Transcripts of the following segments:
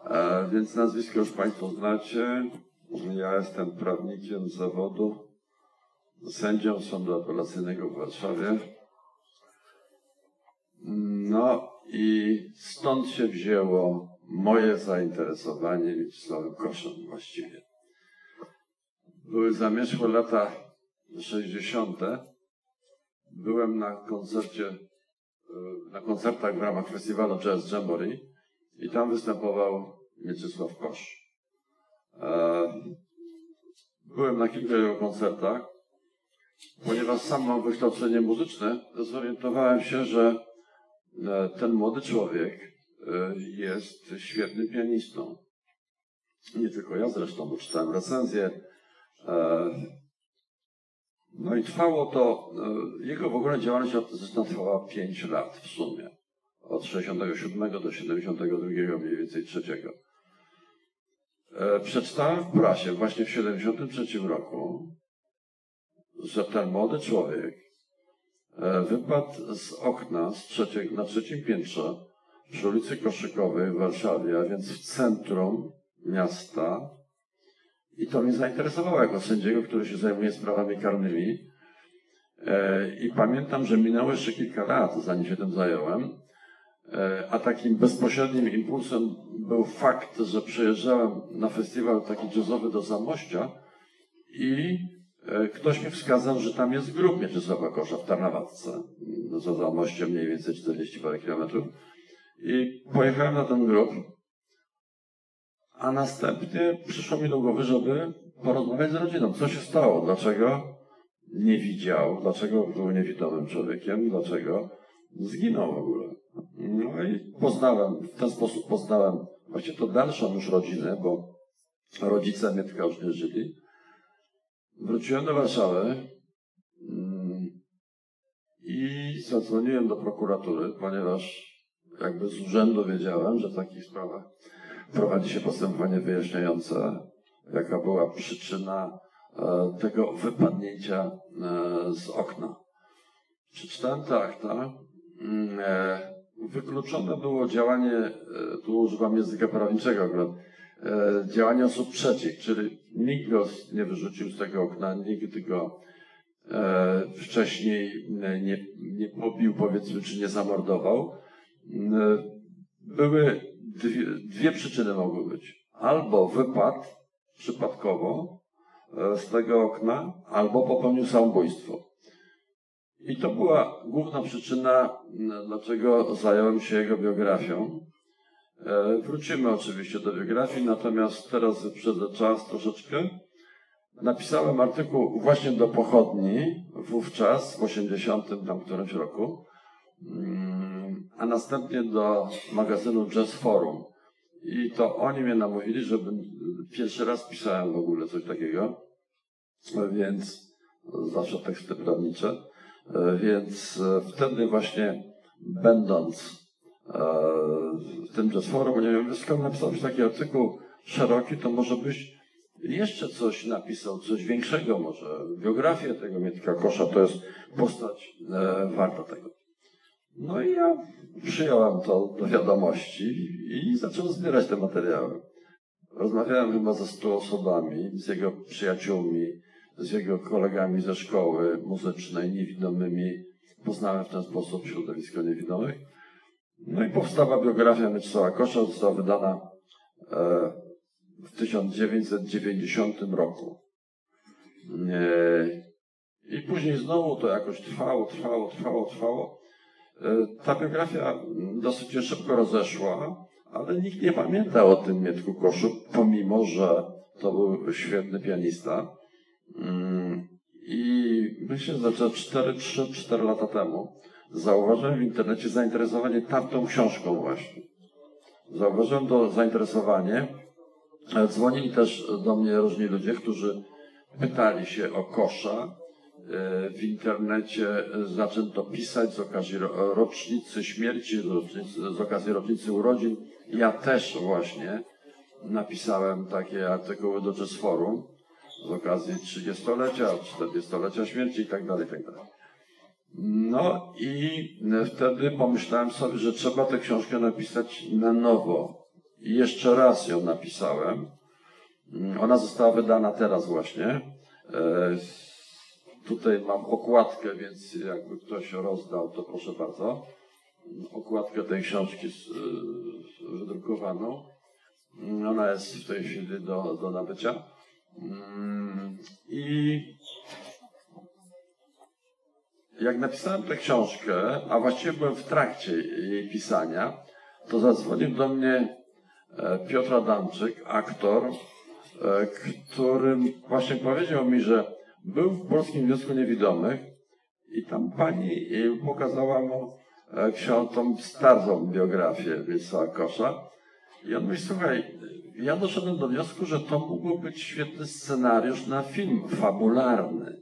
Więc nazwisko już Państwo znacie. Ja jestem prawnikiem z zawodu, sędzią Sądu Apelacyjnego w Warszawie. No i stąd się wzięło moje zainteresowanie Mieczysławem Koszem właściwie. Były zamierzchłe lata 60. Byłem na koncertach w ramach festiwalu Jazz Jamboree i tam występował Mieczysław Kosz. Byłem na kilku jego koncertach. Ponieważ sam mam wykształcenie muzyczne, zorientowałem się, że ten młody człowiek jest świetnym pianistą. Nie tylko ja zresztą, bo czytałem recenzję. No i trwało to, jego w ogóle działalność artystyczna trwała 5 lat w sumie. Od 67 do 72 mniej więcej 3. Przeczytałem w prasie właśnie w 73 roku, że ten młody człowiek wypadł z okna na 3. piętrze przy ulicy Koszykowej w Warszawie, a więc w centrum miasta. I to mnie zainteresowało jako sędziego, który się zajmuje sprawami karnymi. I pamiętam, że minęło jeszcze kilka lat, zanim się tym zająłem. A takim bezpośrednim impulsem był fakt, że przyjeżdżałem na festiwal taki jazzowy do Zamościa i ktoś mi wskazał, że tam jest grób Mieczysława Kosza w Tarnawatce, za Zamościem mniej więcej 40 parę kilometrów. I pojechałem na ten grób, a następnie przyszło mi do głowy, żeby porozmawiać z rodziną. Co się stało? Dlaczego nie widział? Dlaczego był niewidomym człowiekiem? Dlaczego zginął w ogóle? No i w ten sposób poznałem właściwie to dalszą już rodzinę, bo rodzice Mietka już nie żyli. Wróciłem do Warszawy i zadzwoniłem do prokuratury, ponieważ jakby z urzędu wiedziałem, że w takich sprawach prowadzi się postępowanie wyjaśniające, jaka była przyczyna tego wypadnięcia z okna. Przeczytałem te akta. Wykluczone było działanie, tu używam języka prawniczego akurat, działanie osób trzecich, czyli nikt go nie wyrzucił z tego okna, nikt go wcześniej nie pobił, powiedzmy, czy nie zamordował. Były dwie przyczyny mogły być. Albo wypadł przypadkowo z tego okna, albo popełnił samobójstwo. I to była główna przyczyna, dlaczego zająłem się jego biografią. Wrócimy oczywiście do biografii, natomiast teraz wyprzedzę czas troszeczkę. Napisałem artykuł właśnie do Pochodni, wówczas w 80 tam którymś roku, a następnie do magazynu Jazz Forum. I to oni mnie namówili, żebym pierwszy raz pisałem w ogóle coś takiego, więc zawsze teksty prawnicze. Więc wtedy właśnie będąc w tym Jazz Forum, nie wiem, skoro napisałeś taki artykuł szeroki, to może byś jeszcze coś napisał, coś większego może. Biografię tego Mietka Kosza to jest postać warta tego. No i ja przyjąłem to do wiadomości i zacząłem zbierać te materiały. Rozmawiałem chyba ze 100 osobami, z jego przyjaciółmi, z jego kolegami ze szkoły muzycznej, niewidomymi. Poznałem w ten sposób środowisko niewidomych. No i powstała biografia Mieczysława Kosza, została wydana w 1990 roku. I później znowu to jakoś trwało. Ta biografia dosyć się szybko rozeszła, ale nikt nie pamięta o tym Mietku Koszu, pomimo że to był świetny pianista. I myślę, że 3-4 lata temu zauważyłem w internecie zainteresowanie tamtą książką właśnie. Zauważyłem to zainteresowanie. Dzwonili też do mnie różni ludzie, którzy pytali się o Kosza. W internecie zaczęto pisać z okazji rocznicy śmierci, z okazji rocznicy urodzin. Ja też właśnie napisałem takie artykuły do Jazz Forum z okazji 30-lecia, 40-lecia śmierci i tak dalej. No i wtedy pomyślałem sobie, że trzeba tę książkę napisać na nowo i jeszcze raz ją napisałem. Ona została wydana teraz właśnie. Tutaj mam okładkę, więc jakby ktoś rozdał, to proszę bardzo. Okładkę tej książki wydrukowaną. Ona jest w tej chwili do nabycia. I jak napisałem tę książkę, a właściwie byłem w trakcie jej pisania, to zadzwonił do mnie Piotr Adamczyk, aktor, który właśnie powiedział mi, że był w Polskim Związku Niewidomych i tam pani pokazała mu tą starą biografię Wiesława Kosza. I on mówi, słuchaj, ja doszedłem do wniosku, że to mógłby być świetny scenariusz na film fabularny.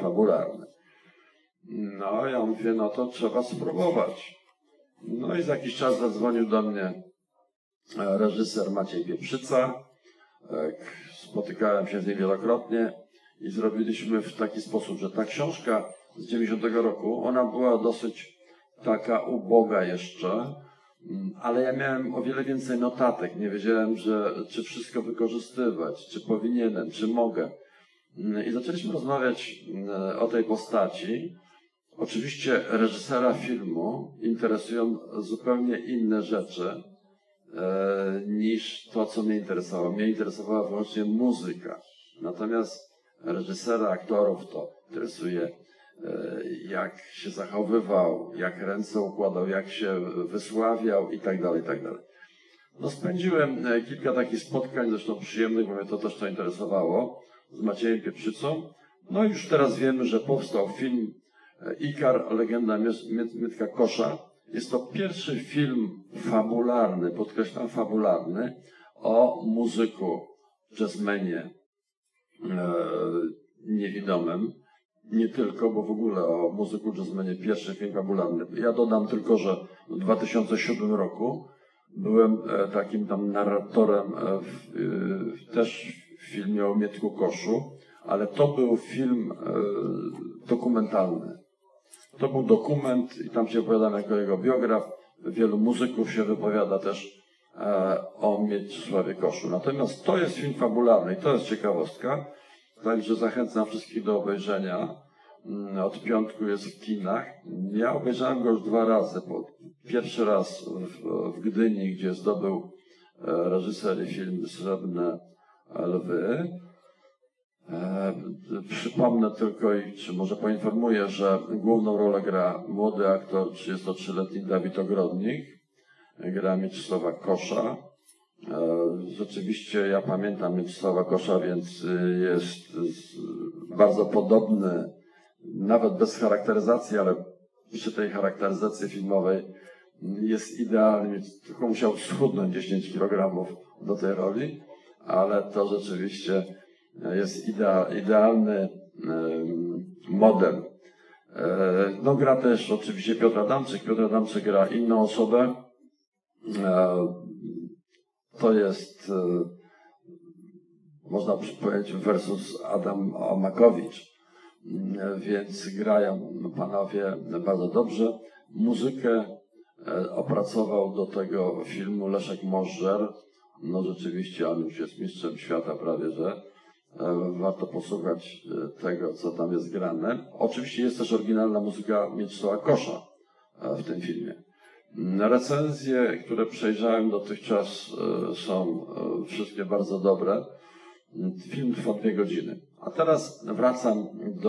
No, ja mówię, no to trzeba spróbować. No i za jakiś czas zadzwonił do mnie reżyser Maciej Pieprzyca. Spotykałem się z nim wielokrotnie i zrobiliśmy w taki sposób, że ta książka z 90 roku, ona była dosyć taka uboga jeszcze, ale ja miałem o wiele więcej notatek. Nie wiedziałem, czy wszystko wykorzystywać, czy powinienem, czy mogę. I zaczęliśmy rozmawiać o tej postaci. Oczywiście reżysera filmu interesują zupełnie inne rzeczy niż to, co mnie interesowało. Mnie interesowała wyłącznie muzyka. Natomiast reżysera, aktorów to interesuje, jak się zachowywał, jak ręce układał, jak się wysławiał i tak dalej, i tak dalej. No spędziłem kilka takich spotkań, zresztą przyjemnych, bo mnie to też to interesowało, z Maciejem Pieprzycą. No i już teraz wiemy, że powstał film Ikar, legenda Mietka Kosza. Jest to pierwszy film fabularny, podkreślam fabularny, o muzyku, jazzmenie niewidomym. Nie tylko, bo w ogóle o muzyku jazzmenie pierwszy film fabularny. Ja dodam tylko, że w 2007 roku byłem takim tam narratorem też w filmie o Mietku Koszu, ale to był film dokumentalny. To był dokument i tam się opowiadam jako jego biograf. Wielu muzyków się wypowiada też o Mieczysławie Koszu. Natomiast to jest film fabularny i to jest ciekawostka. Także zachęcam wszystkich do obejrzenia. Od piątku jest w kinach. Ja obejrzałem go już 2 razy. Pierwszy raz w Gdyni, gdzie zdobył reżyser film Srebrne Lwy. Przypomnę tylko, czy może poinformuję, że główną rolę gra młody aktor, 33-letni Dawid Ogrodnik. Gra Mieczysława Kosza. Rzeczywiście ja pamiętam Mieczysława Kosza, więc jest bardzo podobny, nawet bez charakteryzacji, ale przy tej charakteryzacji filmowej jest idealny, tylko musiał schudnąć 10 kg do tej roli, ale to rzeczywiście jest idealny model. No gra też oczywiście Piotr Adamczyk. Piotr Adamczyk gra inną osobę. To jest, można powiedzieć, versus Adam Makowicz. Więc grają panowie bardzo dobrze. Muzykę opracował do tego filmu Leszek Możdżer. No rzeczywiście on już jest mistrzem świata prawie, że warto posłuchać tego, co tam jest grane. Oczywiście jest też oryginalna muzyka Mieczysława Kosza w tym filmie. Recenzje, które przejrzałem dotychczas, są wszystkie bardzo dobre. Film trwa 2 godziny. A teraz wracam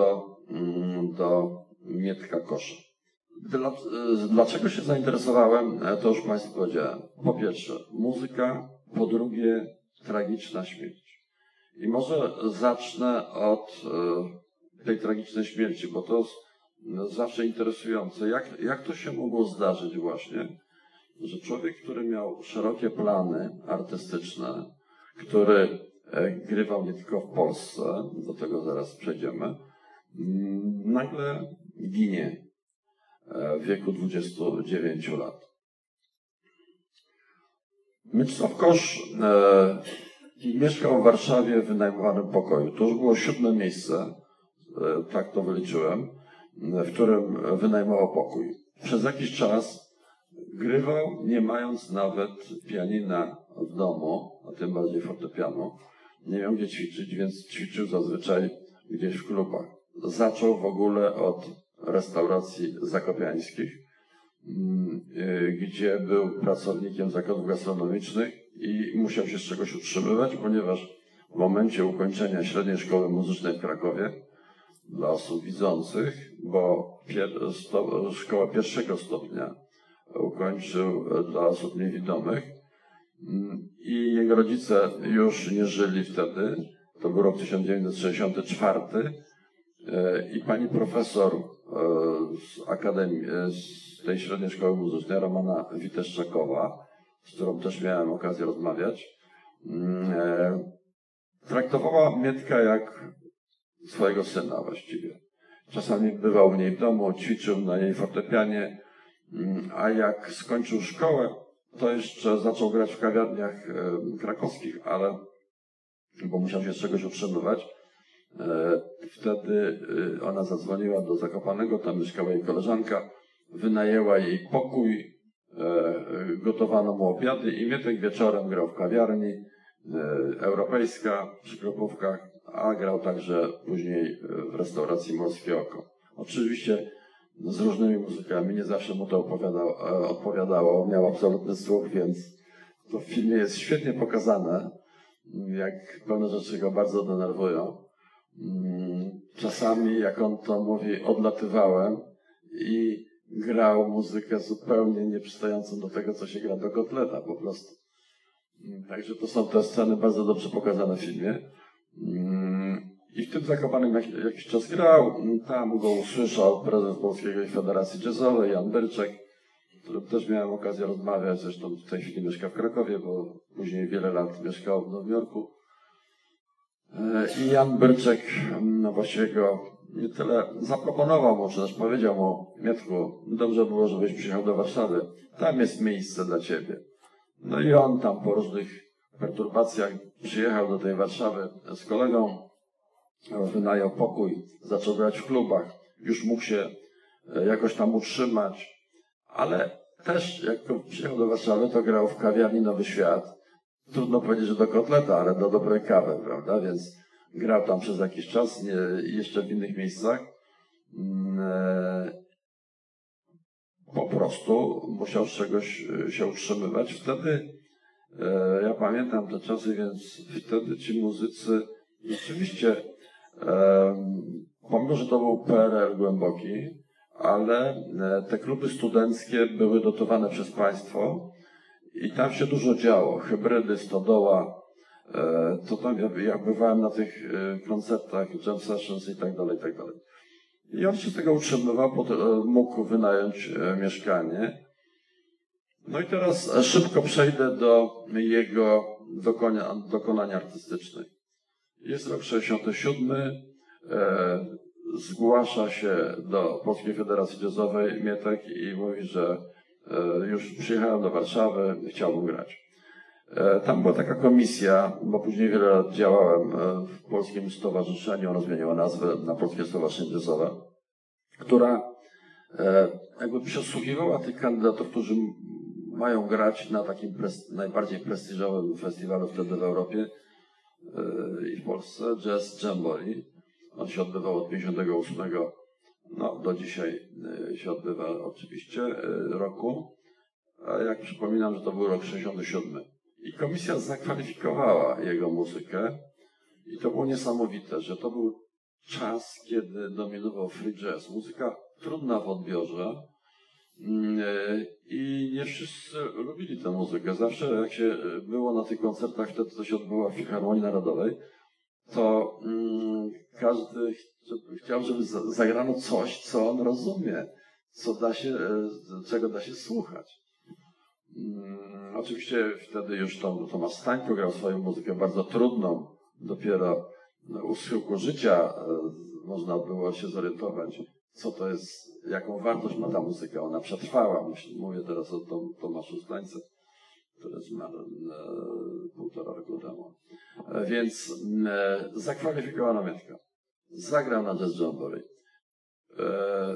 do Mietka Kosza. Dlaczego się zainteresowałem, to już Państwu powiedziałem. Po pierwsze, muzyka, po drugie, tragiczna śmierć. I może zacznę od tej tragicznej śmierci, bo to jest zawsze interesujące. Jak to się mogło zdarzyć właśnie, że człowiek, który miał szerokie plany artystyczne, który grywał nie tylko w Polsce, do tego zaraz przejdziemy, nagle ginie w wieku 29 lat. Mieczysław Kosz mieszkał w Warszawie w wynajmowanym pokoju. To już było 7. miejsce, tak to wyliczyłem, w którym wynajmował pokój. Przez jakiś czas grywał, nie mając nawet pianina w domu, a tym bardziej fortepianu. Nie miał gdzie ćwiczyć, więc ćwiczył zazwyczaj gdzieś w klubach. Zaczął w ogóle od restauracji zakopiańskich, gdzie był pracownikiem zakładów gastronomicznych i musiał się z czegoś utrzymywać, ponieważ w momencie ukończenia średniej szkoły muzycznej w Krakowie dla osób widzących, bo szkoła pierwszego stopnia ukończył dla osób niewidomych i jego rodzice już nie żyli wtedy, to był rok 1964 i pani profesor z akademii, z tej średniej szkoły muzycznej, Romana Witeszczakowa, z którą też miałem okazję rozmawiać, traktowała Mietka jak swojego syna właściwie. Czasami bywał u niej w domu, ćwiczył na jej fortepianie, a jak skończył szkołę, to jeszcze zaczął grać w kawiarniach krakowskich, ale bo musiał się z czegoś utrzymywać. Wtedy ona zadzwoniła do Zakopanego, tam mieszkała jej koleżanka, wynajęła jej pokój, gotowano mu obiady i Mietek wieczorem grał w kawiarni Europejska przy Kropówkach, a grał także później w restauracji Morskie Oko. Oczywiście z różnymi muzykami, nie zawsze mu to odpowiadało, miał absolutny słuch, więc to w filmie jest świetnie pokazane, jak pewne rzeczy go bardzo denerwują. Czasami, jak on to mówi, odlatywałem i grał muzykę zupełnie nieprzystającą do tego, co się gra do kotleta po prostu. Także to są te sceny bardzo dobrze pokazane w filmie. I w tym Zakopanem jakiś czas grał. Tam go usłyszał prezes Polskiej Federacji Jazzowej, Jan Byrczek, z którym też miałem okazję rozmawiać. Zresztą w tej chwili mieszka w Krakowie, bo później wiele lat mieszkał w Nowym Jorku. I Jan Byrczek właściwie go nie tyle zaproponował mu, czy też powiedział mu: Mietku, dobrze było, żebyś przyjechał do Warszawy. Tam jest miejsce dla ciebie. No i on tam po różnych perturbacjach przyjechał do tej Warszawy z kolegą, wynajął pokój, zaczął grać w klubach, już mógł się jakoś tam utrzymać, ale też jak przyjechał do Warszawy, to grał w kawiarni Nowy Świat. Trudno powiedzieć, że do kotleta, ale do dobrej kawy, prawda? Więc grał tam przez jakiś czas, jeszcze w innych miejscach. Po prostu musiał z czegoś się utrzymywać. Wtedy, ja pamiętam te czasy, więc wtedy ci muzycy rzeczywiście, pomimo że to był PRL głęboki, ale te kluby studenckie były dotowane przez państwo i tam się dużo działo. Hybrydy, Stodoła, to tam ja bywałem na tych koncertach, jam sessions i tak dalej, i tak dalej. I on się z tego utrzymywał, mógł wynająć mieszkanie. No i teraz szybko przejdę do jego dokonań artystycznych. Jest rok 67, zgłasza się do Polskiej Federacji Jazzowej Mietek i mówi, że już przyjechałem do Warszawy, chciałbym grać. Tam była taka komisja, bo później wiele lat działałem w Polskim Stowarzyszeniu, ono zmieniło nazwę na Polskie Stowarzyszenie Jazzowe, która jakby przesłuchiwała tych kandydatów, którzy mają grać na takim najbardziej prestiżowym festiwalu wtedy w Europie i w Polsce, Jazz Jamboree. On się odbywał od 58, no do dzisiaj się odbywa oczywiście roku, a jak przypominam, że to był rok 67. I komisja zakwalifikowała jego muzykę i to było niesamowite, że to był czas, kiedy dominował free jazz. Muzyka trudna w odbiorze i nie wszyscy lubili tę muzykę. Zawsze jak się było na tych koncertach, wtedy to się odbyło w Filharmonii Narodowej, to każdy chciał, żeby zagrano coś, co on rozumie, czego da się słuchać. Oczywiście wtedy już Tomasz Stańko grał swoją muzykę bardzo trudną. Dopiero u schyłku życia można było się zorientować, co to jest, jaką wartość ma ta muzyka. Ona przetrwała. Mówię teraz o Tomaszu Stańce, który zmarł 1,5 roku temu. Więc zakwalifikowano Mietka. Zagrał na Jazz Jamboree.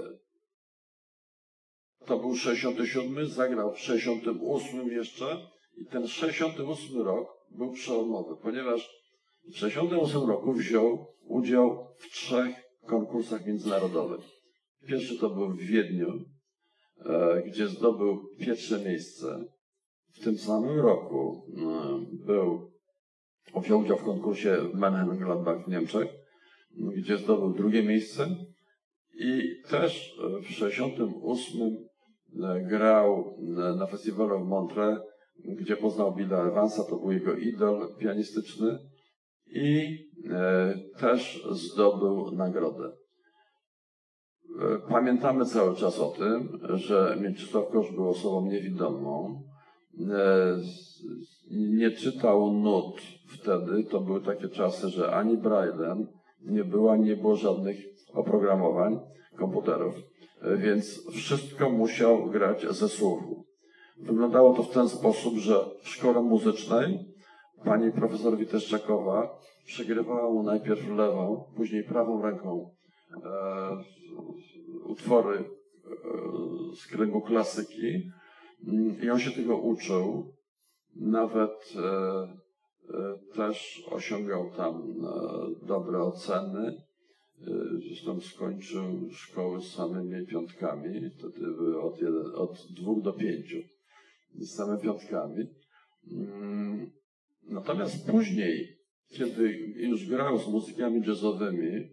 To był 67, zagrał w 68 jeszcze I ten 68 rok był przełomowy, ponieważ w 68 roku wziął udział w 3 konkursach międzynarodowych. Pierwszy to był w Wiedniu, gdzie zdobył pierwsze miejsce. W tym samym roku wziął udział w konkursie w Mönchengladbach w Niemczech, gdzie zdobył drugie miejsce. I też w 68 grał na festiwalu w Montreux, gdzie poznał Billa Evansa, to był jego idol pianistyczny i też zdobył nagrodę. Pamiętamy cały czas o tym, że Mieczysław Kosz był osobą niewidomą. Nie czytał nut wtedy. To były takie czasy, że ani Braille'em nie było żadnych oprogramowań komputerów, więc wszystko musiał grać ze słuchu. Wyglądało to w ten sposób, że w szkole muzycznej pani profesor Witeszczakowa przegrywała mu najpierw lewą, później prawą ręką utwory z kręgu klasyki i on się tego uczył. Nawet też osiągał tam dobre oceny. Zresztą skończył szkoły z samymi piątkami, wtedy były od 2 do 5 z samymi piątkami. Natomiast później, kiedy już grał z muzykami jazzowymi,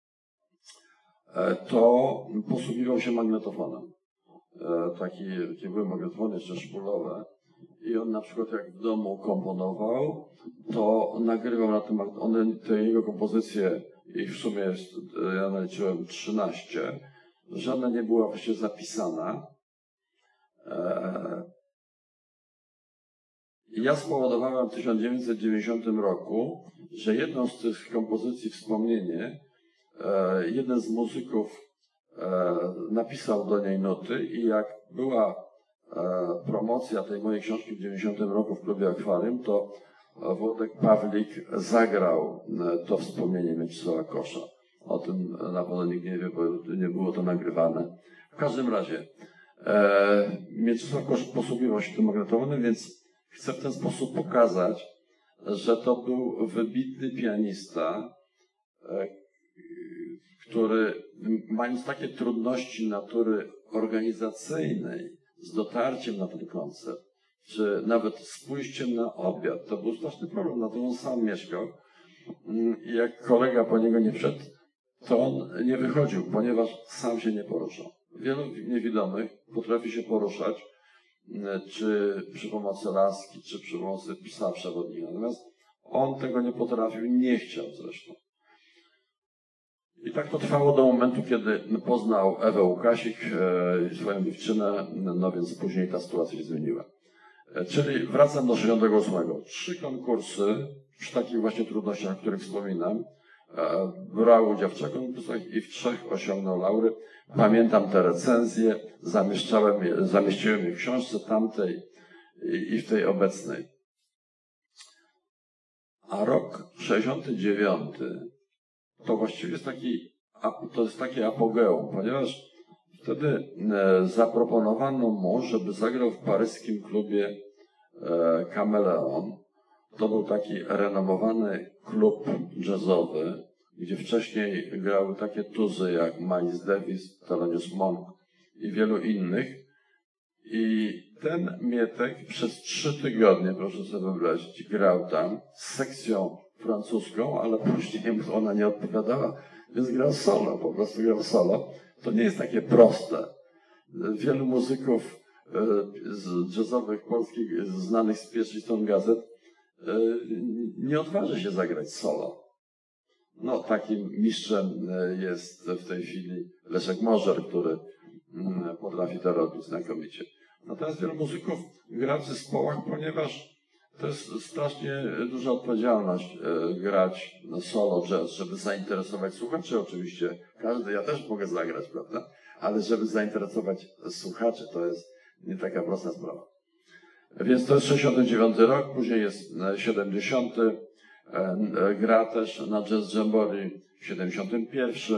to posługiwał się magnetofonem. Takie były magnetofony jeszcze szpulowe. I on na przykład jak w domu komponował, to nagrywał na tym, te jego kompozycje, ich w sumie jest, ja naliczyłem 13, żadna nie była właściwie zapisana. Ja spowodowałem w 1990 roku, że jedną z tych kompozycji Wspomnienie, jeden z muzyków napisał do niej nuty i jak była promocja tej mojej książki w 90 roku w klubie Akwarium, to Włodek Pawlik zagrał to Wspomnienie Mieczysława Kosza. O tym na pewno nikt nie wie, bo nie było to nagrywane. W każdym razie Mieczysław Kosz posługiwał się tym magnetofonem, więc chcę w ten sposób pokazać, że to był wybitny pianista, który mając takie trudności natury organizacyjnej z dotarciem na ten koncert, czy nawet z pójściem na obiad, to był straszny problem, na tym on sam mieszkał. I jak kolega po niego nie wszedł, to on nie wychodził, ponieważ sam się nie poruszał. Wielu niewidomych potrafi się poruszać, czy przy pomocy laski, czy przy pomocy psa przewodnika. Natomiast on tego nie potrafił, nie chciał zresztą. I tak to trwało do momentu, kiedy poznał Ewę Łukasik, swoją dziewczynę, no więc później ta sytuacja się zmieniła. Czyli wracam do 68. 3 konkursy przy takich właśnie trudnościach, o których wspominam. Brał udział w 3 konkursach i w 3 osiągnął laury. Pamiętam te recenzje, zamieściłem je w książce tamtej i w tej obecnej. A rok 69 to właściwie jest takie apogeum, ponieważ wtedy zaproponowano mu, żeby zagrał w paryskim klubie Kameleon. To był taki renomowany klub jazzowy, gdzie wcześniej grały takie tuzy jak Miles Davis, Thelonious Monk i wielu innych. I ten Mietek przez 3 tygodnie, proszę sobie wyobrazić, grał tam z sekcją francuską, ale później ona nie odpowiadała, więc grał solo, po prostu grał solo. To nie jest takie proste. Wielu muzyków jazzowych polskich, znanych z pierwszych stron gazet, nie odważy się zagrać solo. No, takim mistrzem jest w tej chwili Leszek Możer, który potrafi to robić znakomicie. Natomiast wielu muzyków gra w zespołach, ponieważ to jest strasznie duża odpowiedzialność grać na solo jazz, żeby zainteresować słuchaczy oczywiście. Ja też mogę zagrać, prawda? Ale żeby zainteresować słuchaczy, to jest nie taka prosta sprawa. Więc to jest 69 rok, później jest 70. Gra też na Jazz Jamboree w 71.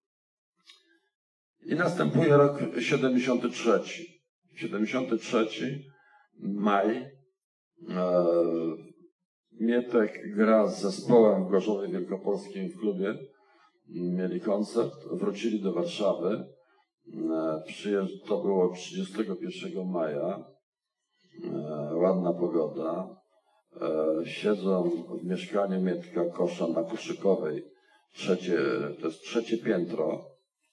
I następuje rok 73. 73, maj, Mietek gra z zespołem w Gorzowie Wielkopolskim w klubie. Mieli koncert, wrócili do Warszawy. To było 31 maja. Ładna pogoda. Siedzą w mieszkaniu Mietka Kosza na Koszykowej. To jest trzecie piętro.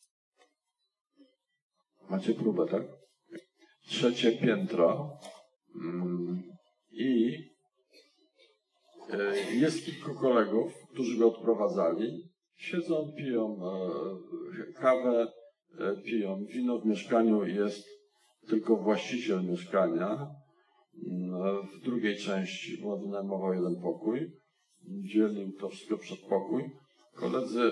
Macie próbę, tak? Trzecie piętro. I jest kilku kolegów, którzy go odprowadzali. Siedzą, piją kawę, piją wino. W mieszkaniu jest tylko właściciel mieszkania. W drugiej części wynajmował jeden pokój. Dzielił to wszystko przedpokój. Koledzy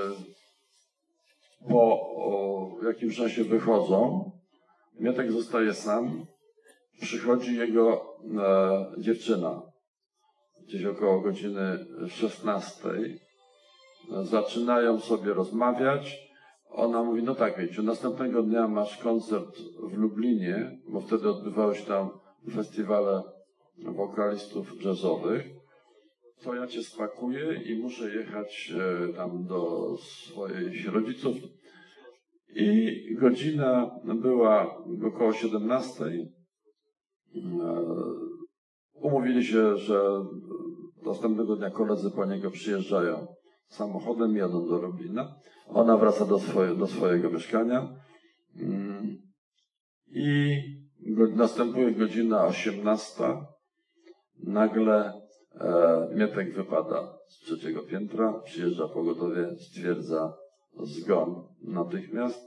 po jakimś czasie wychodzą. Mietek zostaje sam. Przychodzi jego dziewczyna. Gdzieś około godziny 16. Zaczynają sobie rozmawiać. Ona mówi, no tak, wiecie, następnego dnia masz koncert w Lublinie, bo wtedy odbywały się tam festiwale wokalistów jazzowych. To ja cię spakuję i muszę jechać tam do swoich rodziców. I godzina była około 17. Umówili się, że następnego dnia koledzy po niego przyjeżdżają samochodem, jadą do Lublina. Ona wraca do swojego mieszkania i następuje godzina 18. Nagle Mietek wypada z trzeciego piętra, przyjeżdża pogotowie, stwierdza zgon natychmiast.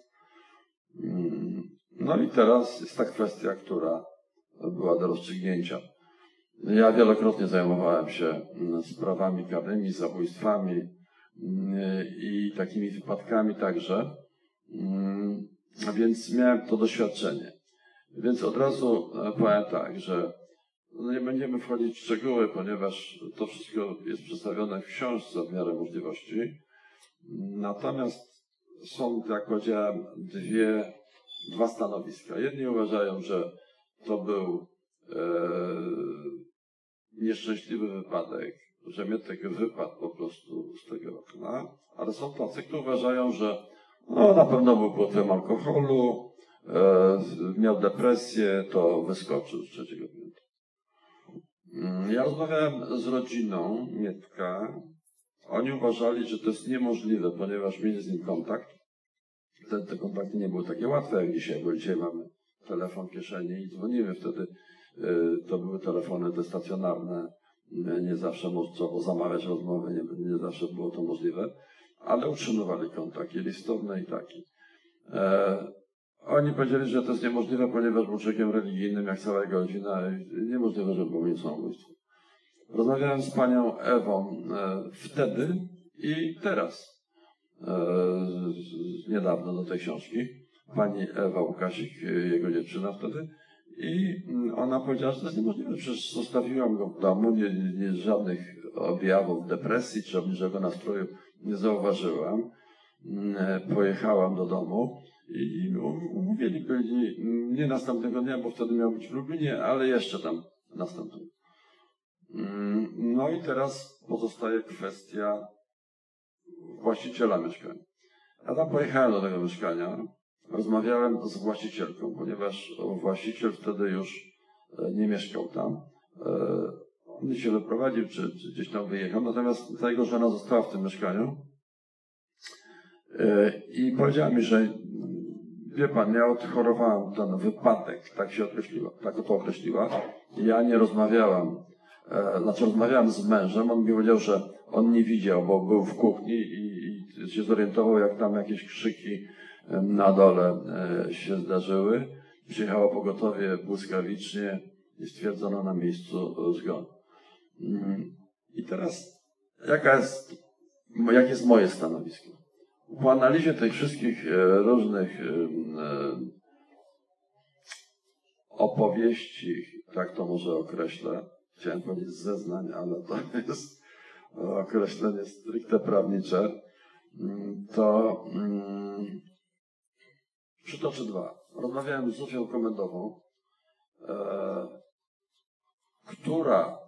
No i teraz jest ta kwestia, która była do rozstrzygnięcia. Ja wielokrotnie zajmowałem się sprawami karnymi, zabójstwami i takimi wypadkami także, więc miałem to doświadczenie. Więc od razu powiem tak, że nie będziemy wchodzić w szczegóły, ponieważ to wszystko jest przedstawione w książce w miarę możliwości. Natomiast są, jak powiedziałem, dwa stanowiska. Jedni uważają, że to był nieszczęśliwy wypadek, że Mietek wypadł po prostu z tego okna, ale są tacy, którzy uważają, że na pewno był pod wpływem alkoholu, miał depresję, to wyskoczył z trzeciego piętra. Ja rozmawiałem z rodziną Mietka. Oni uważali, że to jest niemożliwe, ponieważ mieli z nim kontakt. Wtedy te kontakty nie były takie łatwe jak dzisiaj, bo dzisiaj mamy telefon w kieszeni i dzwonimy. Wtedy to były telefony te stacjonarne. Nie zawsze trzeba było zamawiać rozmowy, nie zawsze było to możliwe, ale utrzymywali kontakt i listowny, i taki. Oni powiedzieli, że to jest niemożliwe, ponieważ był człowiekiem religijnym, jak cała jego rodzina, i niemożliwe, żeby popełnił samobójstwo. Rozmawiałem z panią Ewą wtedy i teraz, niedawno do tej książki, pani Ewa Łukasik, jego dziewczyna wtedy, i ona powiedziała, że to jest niemożliwe, przecież zostawiłam go w domu, nie żadnych objawów depresji czy obniżonego nastroju nie zauważyłam. Pojechałam do domu i umówieni byli nie następnego dnia, bo wtedy miał być w Lublinie, ale jeszcze tam następnego. No i teraz pozostaje kwestia właściciela mieszkania. Ja tam pojechałem do tego mieszkania, rozmawiałem z właścicielką, ponieważ właściciel wtedy już nie mieszkał tam. On się wyprowadził, czy gdzieś tam wyjechał, natomiast ta jego żona została w tym mieszkaniu. I powiedziała mi, że wie pan, ja odchorowałam ten wypadek, tak się określiła, tak to określiła. Ja nie rozmawiałam, rozmawiałam z mężem, on mi powiedział, że on nie widział, bo był w kuchni i się zorientował, jak tam jakieś krzyki na dole się zdarzyły. Przyjechało pogotowie błyskawicznie i stwierdzono na miejscu zgon. I teraz jakie jest moje stanowisko? Po analizie tych wszystkich różnych opowieści, tak to może określę, chciałem powiedzieć zeznań, ale to jest określenie stricte prawnicze, to przytoczę dwa. Rozmawiałem z Zofią Komendową. która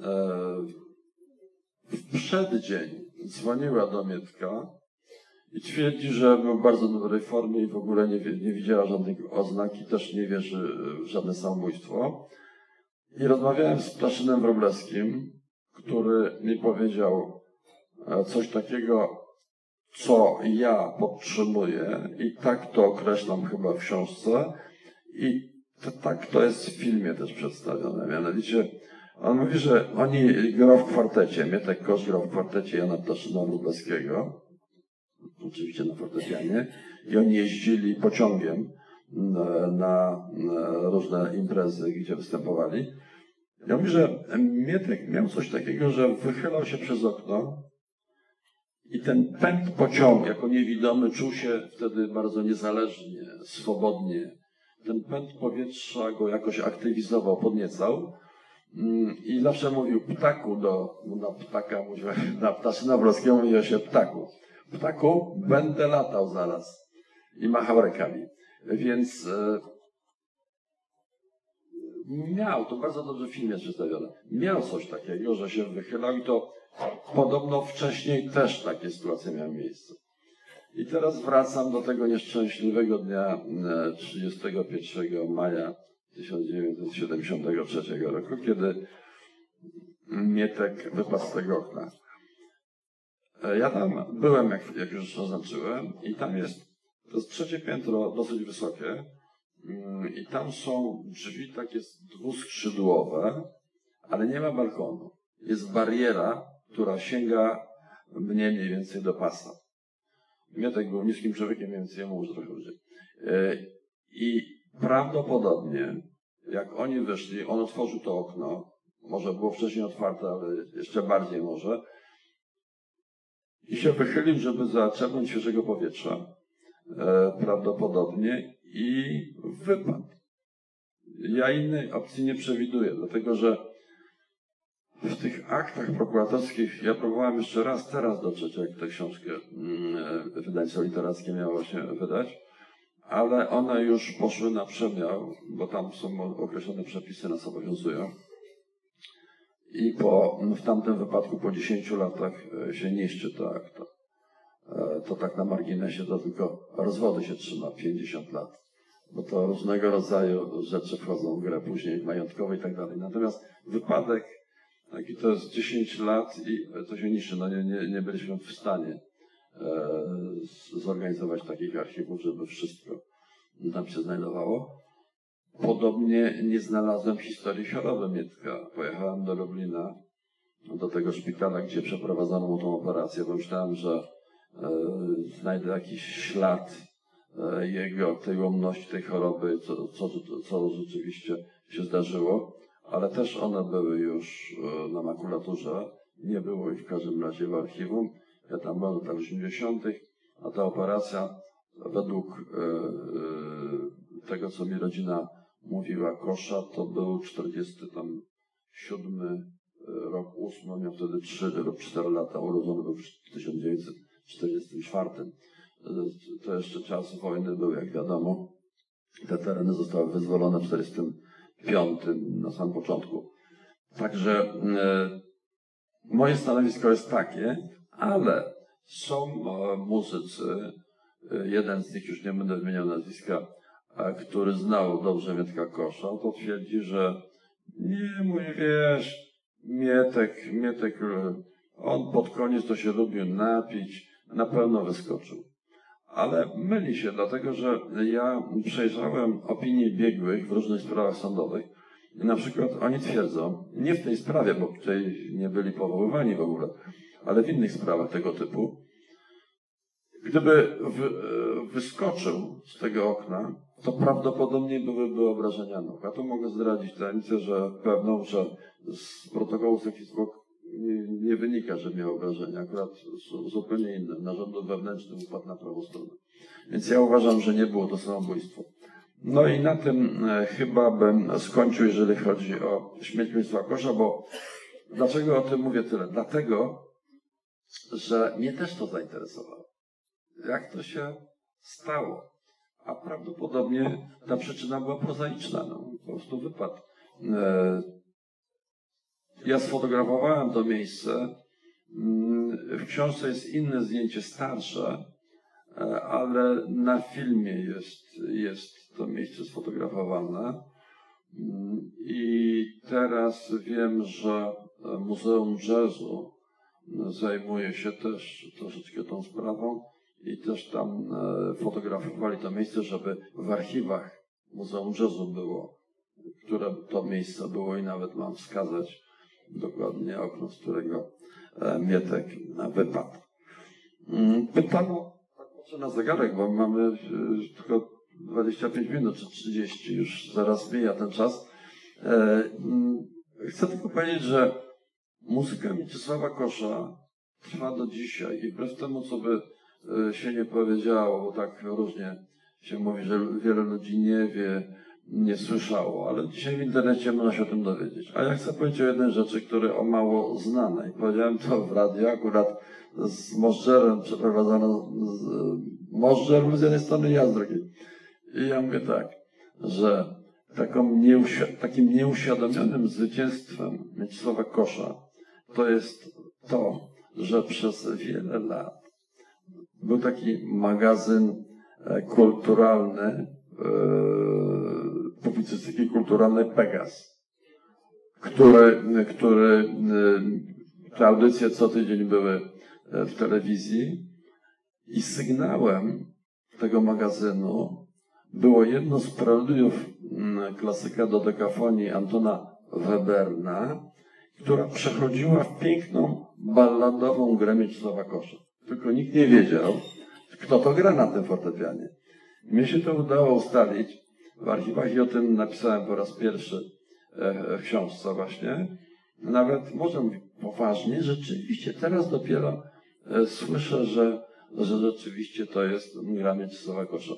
w przeddzień dzwoniła do Mietka i twierdzi, że był w bardzo dobrej formie i w ogóle nie widziała żadnych oznak i też nie wierzy w żadne samobójstwo. I rozmawiałem z Ptaszynem Wróblewskim, który mi powiedział coś takiego, co ja podtrzymuję i tak to określam chyba w książce i tak to jest w filmie też przedstawione. Mianowicie on mówi, że oni grał w kwartecie, Mietek Kosz grał w kwartecie Jana Ptaszyna Wróblewskiego, oczywiście na fortepianie, i oni jeździli pociągiem na różne imprezy, gdzie występowali. Ja mówię, że Mietek miał coś takiego, że wychylał się przez okno i ten pęd pociągu, jako niewidomy, czuł się wtedy bardzo niezależnie, swobodnie. Ten pęd powietrza go jakoś aktywizował, podniecał. I zawsze mówił ptaku na ptaka, na Ptaszyna Wróblewskiego mówiło się ptaku. Ptaku, będę latał zaraz. I machał rękami. Więc miał, to bardzo dobrze w filmie jest przedstawione, miał coś takiego, że się wychylał i to podobno wcześniej też takie sytuacje miały miejsce. I teraz wracam do tego nieszczęśliwego dnia 31 maja 1973 roku, kiedy Mietek wypadł z tego okna. Ja tam byłem, jak już zaznaczyłem, i tam to jest trzecie piętro, dosyć wysokie, i tam są drzwi takie dwuskrzydłowe, ale nie ma balkonu. Jest bariera, która sięga mnie mniej więcej do pasa. Mietek był niskim człowiekiem, więc jemu już trochę wyżej. I prawdopodobnie, jak oni wyszli, on otworzył to okno, może było wcześniej otwarte, ale jeszcze bardziej może, i się wychylił, żeby zaczerpnąć świeżego powietrza, prawdopodobnie, i wypadł. Ja innej opcji nie przewiduję, dlatego że w tych aktach prokuratorskich, ja próbowałem jeszcze raz teraz dotrzeć, jak tę książkę wydawnictwo literackie miało właśnie wydać, ale one już poszły na przemiał, bo tam są określone przepisy, nas obowiązują. I w tamtym wypadku po 10 latach się niszczy to akta. To tak na marginesie, to tylko rozwody się trzyma 50 lat. Bo to różnego rodzaju rzeczy wchodzą w grę później, majątkowe i tak dalej. Natomiast wypadek taki to jest 10 lat i to się niszczy. No nie byliśmy w stanie zorganizować takich archiwów, żeby wszystko tam się znajdowało. Podobnie nie znalazłem historii choroby Mietka. Pojechałem do Lublina, do tego szpitala, gdzie przeprowadzono mu tą operację, bo myślałem, że znajdę jakiś ślad tej ułomności, tej choroby, co rzeczywiście się zdarzyło, ale też one były już na makulaturze, nie było ich w każdym razie w archiwum. Ja tam byłem w latach 80., a ta operacja według tego, co mi rodzina mówiła, Kosza, to był 47 rok, 8, miał wtedy 3 lub 4 lata, urodzony był w 1944. To jeszcze czas wojny był, jak wiadomo. Te tereny zostały wyzwolone w 1945, na samym początku. Także moje stanowisko jest takie, ale są muzycy, jeden z nich, już nie będę wymieniał nazwiska, który znał dobrze Mietka Kosza, to twierdzi, że nie, mój wiesz, Mietek, on pod koniec to się lubił napić, na pewno wyskoczył. Ale myli się, dlatego że ja przejrzałem opinie biegłych w różnych sprawach sądowych i na przykład oni twierdzą, nie w tej sprawie, bo tutaj nie byli powoływani w ogóle, ale w innych sprawach tego typu, gdyby wyskoczył z tego okna, to prawdopodobnie byłyby obrażenia nóg. A tu mogę zdradzić tajemnicę, że pewną, że z protokołu sekcji zwłok nie wynika, że miał obrażenia. Akurat zupełnie inne. Narządu wewnętrznym upadł na prawą stronę. Więc ja uważam, że nie było to samobójstwo. No i na tym chyba bym skończył, jeżeli chodzi o śmierć Mieczysława Kosza, bo dlaczego o tym mówię tyle? Dlatego, że mnie też to zainteresowało. Jak to się stało? A prawdopodobnie ta przyczyna była prozaiczna. No, po prostu wypadł Ja sfotografowałem to miejsce. W książce jest inne zdjęcie starsze, ale na filmie jest to miejsce sfotografowane. I teraz wiem, że Muzeum Jazzu zajmuje się też troszeczkę tą sprawą i też tam fotografowali to miejsce, żeby w archiwach Muzeum Jazzu było, które to miejsce było i nawet mam wskazać dokładnie okno, z którego Mietek wypadł. Pytano, tak patrzę na zegarek, bo mamy tylko 25 minut czy 30, już zaraz mija ten czas. Chcę tylko powiedzieć, że muzyka Mieczysława Kosza trwa do dzisiaj i wbrew temu, co by się nie powiedziało, bo tak różnie się mówi, że wiele ludzi nie wie, nie słyszało, ale dzisiaj w internecie można się o tym dowiedzieć. A ja chcę powiedzieć o jednej rzeczy, która o mało znanej. Powiedziałem to w radiu, akurat z Możdżerem przeprowadzono Możdżer z jednej strony, ja z drugiej. I ja mówię tak, że takim nieuświadomionym zwycięstwem Mieczysława Kosza to jest to, że przez wiele lat był taki magazyn kulturalny, publicystyki kulturalnej Pegas, który te audycje co tydzień były w telewizji i sygnałem tego magazynu było jedno z preludiów klasyka dodekafonii Antona Weberna, która przechodziła w piękną, balladową grę Mieczysława Kosza. Tylko nikt nie wiedział, kto to gra na tym fortepianie. Mnie się to udało ustalić w archiwach i o tym napisałem po raz pierwszy w książce właśnie. Nawet można mówić poważnie, rzeczywiście teraz dopiero słyszę, że rzeczywiście to jest gra Mieczysława Kosza.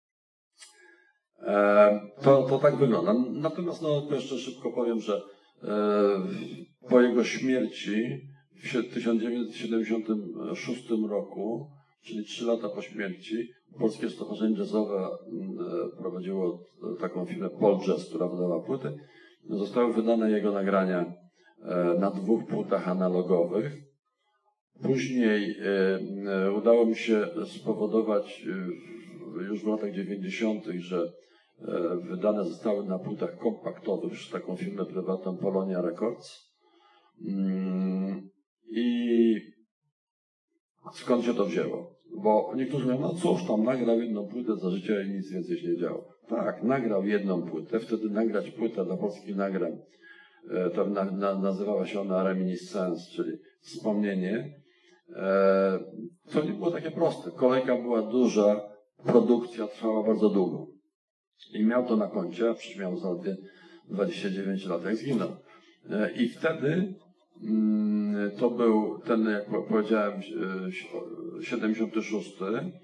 To tak wygląda. Natomiast to jeszcze szybko powiem, że po jego śmierci w 1976 roku, czyli 3 lata po śmierci, Polskie Stowarzyszenie Jazzowe prowadziło taką firmę Pol Jazz, która wydawała płyty. Zostały wydane jego nagrania na 2 płytach analogowych. Później udało mi się spowodować już w latach 90., że wydane zostały na płytach kompaktowych przez taką firmę prywatną Polonia Records. I skąd się to wzięło? Bo niektórzy mówią, no cóż, tam nagrał jedną płytę za życia i nic więcej się nie działo. Tak, nagrał jedną płytę, wtedy nagrać płytę dla polskich nagrań, to nazywała się ona Reminiscence, czyli wspomnienie. To nie było takie proste. Kolejka była duża, produkcja trwała bardzo długo. I miał to na koncie, a przecież miał zaledwie 29 lat, jak zginął. I wtedy to był ten, jak powiedziałem, 76,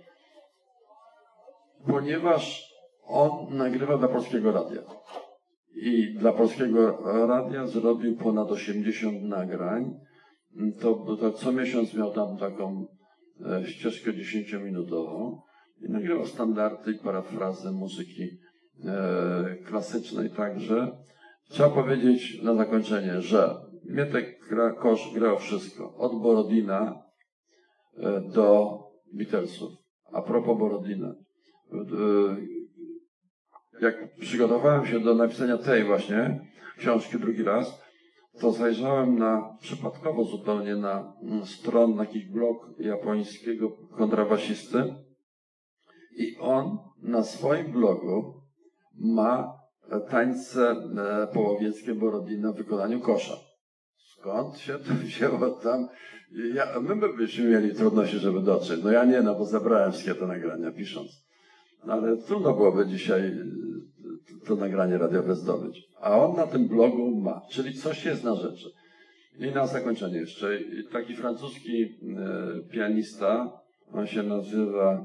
ponieważ on nagrywa dla Polskiego Radia. I dla Polskiego Radia zrobił ponad 80 nagrań. To co miesiąc miał tam taką ścieżkę 10-minutową i nagrywał standardy i parafrazy muzyki klasycznej także. Trzeba powiedzieć na zakończenie, że Mietek Kosz grał wszystko, od Borodina do Beatlesów. A propos Borodina, jak przygotowałem się do napisania tej właśnie książki drugi raz, to zajrzałem przypadkowo zupełnie na stronę, na jakiś blog japońskiego kontrabasisty i on na swoim blogu ma tańce połowieckie Borodina w wykonaniu Kosza. Skąd się to wzięło tam? My byśmy mieli trudności, żeby dotrzeć. No ja nie, bo zebrałem wszystkie te nagrania pisząc. No ale trudno byłoby dzisiaj to nagranie radiowe zdobyć. A on na tym blogu ma, czyli coś jest na rzeczy. I na zakończenie jeszcze, taki francuski pianista, on się nazywa,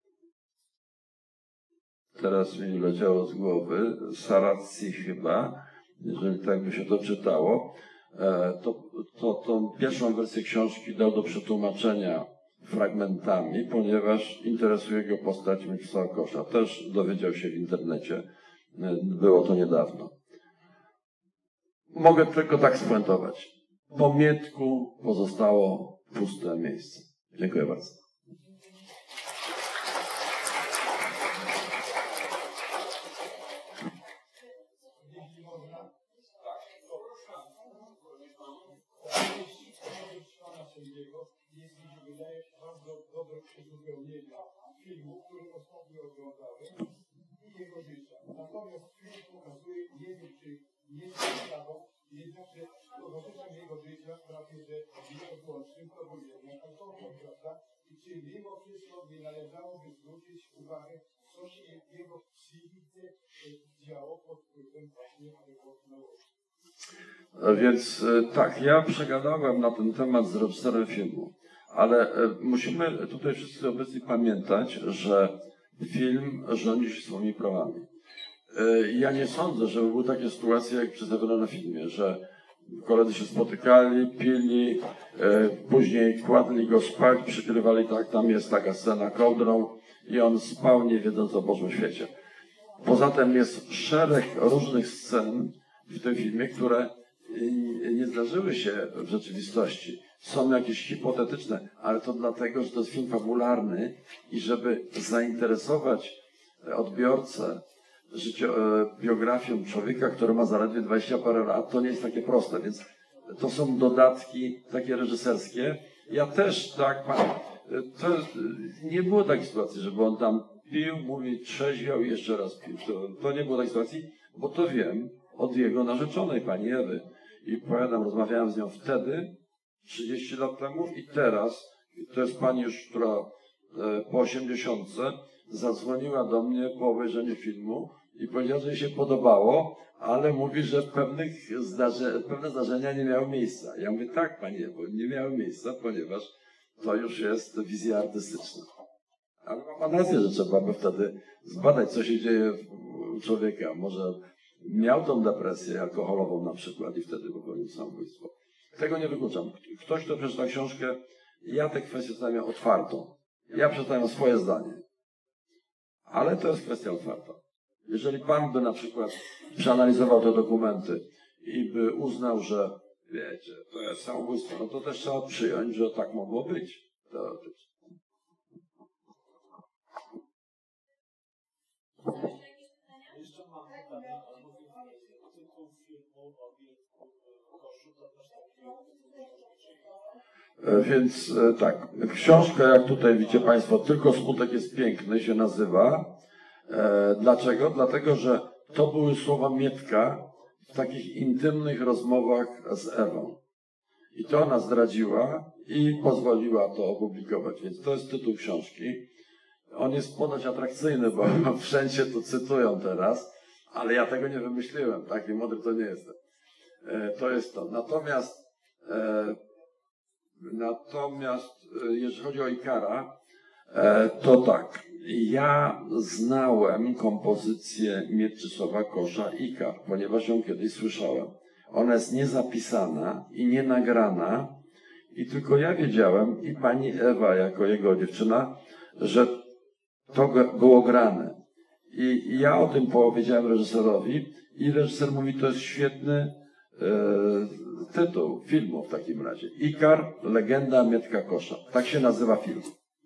teraz mi leciało z głowy, Sarazzi chyba, jeżeli tak by się to czytało, tą pierwszą wersję książki dał do przetłumaczenia fragmentami, ponieważ interesuje go postać Mieczysława Kosza. Też dowiedział się w internecie. Było to niedawno. mogę tylko tak spuentować. Po Mietku pozostało puste miejsce. Dziękuję bardzo. Wydaje się bardzo dobre uzupełnienia filmu, który ostatnio oglądałem i jego życia. Natomiast film pokazuje, nie wiem czy jest ciekawą, jednakże towarzyszem jego życia prawie że wielkołącznym to był jednak alkohol, prawda? I czy mimo wszystko nie należałoby zwrócić uwagę, co się jego psychice działo pod wpływem właśnie alkoholu? Więc tak, ja przegadałem na ten temat z reżyserem filmu, ale musimy tutaj wszyscy obecni pamiętać, że film rządzi się swoimi prawami. Ja nie sądzę, że były takie sytuacje, jak przedstawiono na filmie, że koledzy się spotykali, pili, później kładli go spać, przykrywali, tak, tam jest taka scena kołdrą i on spał, nie wiedząc o Bożym świecie. Poza tym jest szereg różnych scen w tym filmie, które nie zdarzyły się w rzeczywistości. Są jakieś hipotetyczne, ale to dlatego, że to jest film fabularny i żeby zainteresować odbiorcę biografią człowieka, który ma zaledwie 20 parę lat, to nie jest takie proste, więc to są dodatki takie reżyserskie. Ja też, tak, to nie było takiej sytuacji, żeby on tam pił, mówi, trzeźwiał i jeszcze raz pił. To nie było takiej sytuacji, bo to wiem od jego narzeczonej, pani Ewy. I powiadam, rozmawiałem z nią wtedy, 30 lat temu i teraz, to jest pani już, która po 80 zadzwoniła do mnie po obejrzeniu filmu i powiedziała, że jej się podobało, ale mówi, że pewne zdarzenia nie miały miejsca. Ja mówię, tak, pani Ewo, nie miały miejsca, ponieważ to już jest wizja artystyczna. Ale ma pan rację, że trzeba by wtedy zbadać, co się dzieje u człowieka. Może miał tą depresję alkoholową na przykład i wtedy popełnił samobójstwo. Tego nie wykluczam. Ktoś, kto przeczyta książkę, ja tę kwestię stawiam otwartą. Ja przedstawiam swoje zdanie. Ale to jest kwestia otwarta. Jeżeli pan by na przykład przeanalizował te dokumenty i by uznał, że wiecie, to jest samobójstwo, no to też trzeba przyjąć, że tak mogło być teoretycznie. Jeszcze mam pytanie, tytuł filmu o Wielku Koszu, to też Więc tak, książka, jak tutaj widzicie państwo, Tylko smutek jest piękny się nazywa. Dlaczego? Dlatego, że to były słowa Mietka w takich intymnych rozmowach z Ewą. I to ona zdradziła i pozwoliła to opublikować. Więc to jest tytuł książki. On jest ponoć atrakcyjny, bo wszędzie to cytują teraz, ale ja tego nie wymyśliłem. Taki mądry to nie jestem. To jest to. Natomiast jeżeli chodzi o Ikara, to tak. Ja znałem kompozycję Mieczysława Kosza Ikar, ponieważ ją kiedyś słyszałem. Ona jest niezapisana i nie nagrana i tylko ja wiedziałem i pani Ewa jako jego dziewczyna, że to było grane. I ja o tym powiedziałem reżyserowi i reżyser mówi, to jest świetny tytuł filmu w takim razie. Ikar, legenda Mietka Kosza. Tak się nazywa film.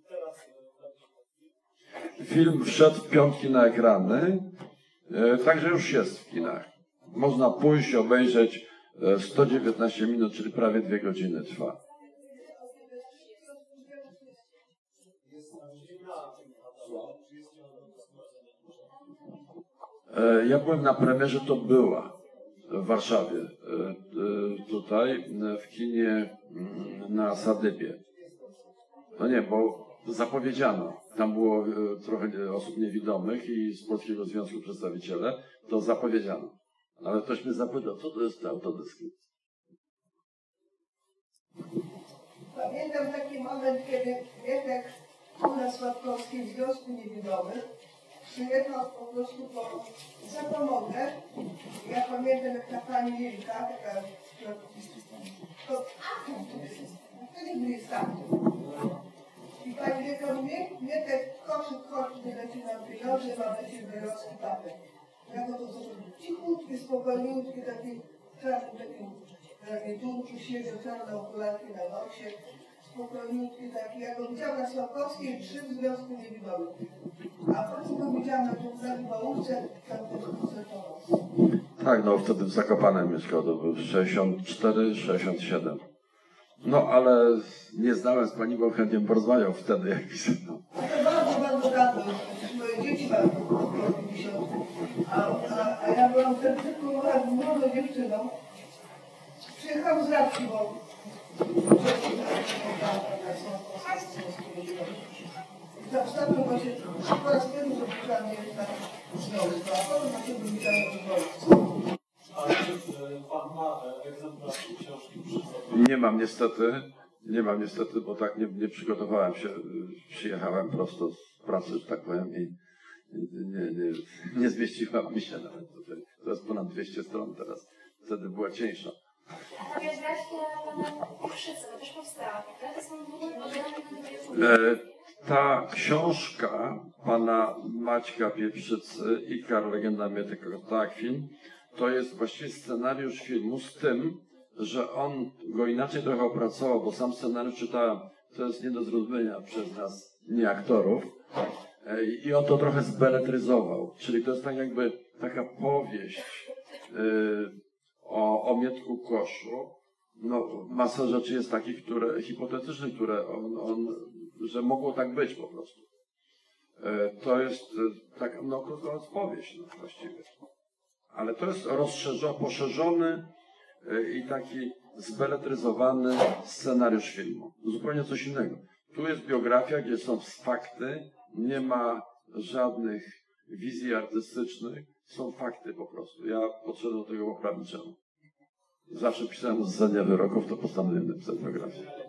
Film wszedł w piątki na ekrany, także już jest w kinach. Można pójść, obejrzeć, 119 minut, czyli prawie 2 godziny trwa. Ja byłem na premierze, to była w Warszawie, tutaj w kinie na Sadybie. No nie, bo zapowiedziano. Tam było trochę osób niewidomych i z Polskiego Związku przedstawiciele, to zapowiedziano. Ale ktoś mnie zapytał, co to jest ta autodeskrypcja? Pamiętam taki moment, kiedy Mietek u nas w Łapkowskim Związku Niewidomych przyjechał po prostu po zapomogę. Ja pamiętam, jak ta pani Lilka, taka, to nigdy jest tamto. I pani Lilka mówi, Mietek, koszyk, chodź, wyleci nam pieniądze, mamy się wyrosły papę. Ja go to zrobił cichutki, spokojniutki, taki czarnym takim garniturku, siedzę, czarne okularki na nosie, spokojniutki taki. Ja go widziałam na Sławkowskiej 3 w Związku Niewidomych. A potem go widziałam na Wałówce, tam też koncertował. Tak, no wtedy w Zakopanem mieszkał, to był 64, 67. No ale nie znałem z pani, bo chętnie porozmawiał wtedy, jak pisał. A to bardzo, bardzo dawno, moje dzieci mają około 50. A ja byłam wtedy tylko młodą dziewczyną. Przyjechałam z Radki, bo i tam ostatnio właśnie po raz pierwszy zobaczyłam mnie tak związku, a potem właśnie widziałam w Polsce. Ale czy pan ma egzemplarz książki przy sobie? Nie mam niestety, bo tak nie przygotowałem się. Przyjechałem prosto z pracy, że tak powiem, i nie zmieściła mi się nawet tutaj. To jest ponad 200 stron teraz. Wtedy była cieńsza. A wiesz, pana Pieprzycy, bo też powstała, prawda? To są w ogóle oddane Ta książka pana Maćka Pieprzycy i Karol Legenda Mietek, tak, film, to jest właściwie scenariusz filmu z tym, że on go inaczej trochę opracował, bo sam scenariusz czytałem, to jest nie do zrozumienia przez nas, nie aktorów, i on to trochę zbeletryzował, czyli to jest tak jakby taka powieść o Mietku Koszu. No, masa rzeczy jest takich, hipotetycznych, które że mogło tak być po prostu. To jest tak, no krótko mówiąc, powieść, no, właściwie. Ale to jest poszerzony i taki zbeletryzowany scenariusz filmu. Zupełnie coś innego. Tu jest biografia, gdzie są fakty, nie ma żadnych wizji artystycznych, są fakty po prostu. Ja podszedłem do tego po prawniczemu. Zawsze pisałem z zdania wyroków, to postanowiłem napisać biografię.